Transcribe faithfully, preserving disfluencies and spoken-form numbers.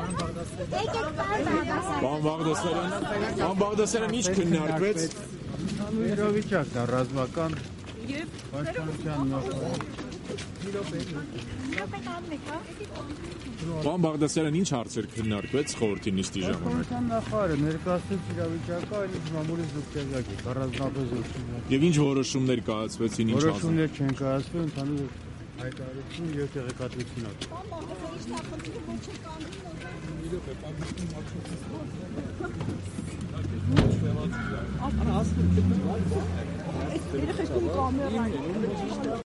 Պարոն Բաղդասարյան, պարոն Բաղդասարյան, ինչ քննարկվեց։ Իրավիճակն է ռազմական պաշտպանության նախարար։ Պարոն Բաղդասարյան, ինչ հարցեր քննարկվեց խորհրդի նիստի ժամանակ։ Պաշտպանության նախարարը ներկայացրեց իրավիճակը, այլ մամուլից դուք տեղյակ եք, առանձնապես ուսումնասիրել։ Եվ ինչ որոշումներ կայացվեցին, ինչ ասում։ Որոշումներ չեն կայացվել, ընդհանուր հայտարարություն եւ տեղեկատվություն ա։ Ana aslında. Beni kaçtım kamera.